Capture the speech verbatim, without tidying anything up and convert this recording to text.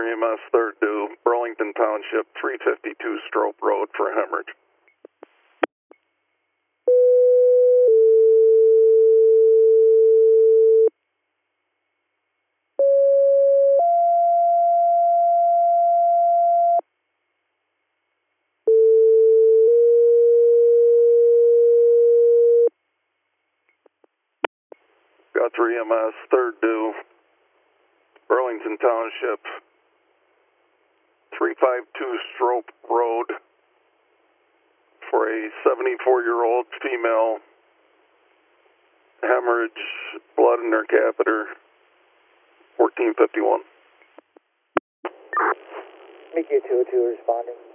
three E M S, third due, Burlington Township, three fifty-two Strope Road for hemorrhage. Got three E M S, third due, Burlington Township, three fifty-two Strope Road for a seventy-four-year-old female, hemorrhage, blood in her catheter, fourteen fifty-one. M Q two oh two responding.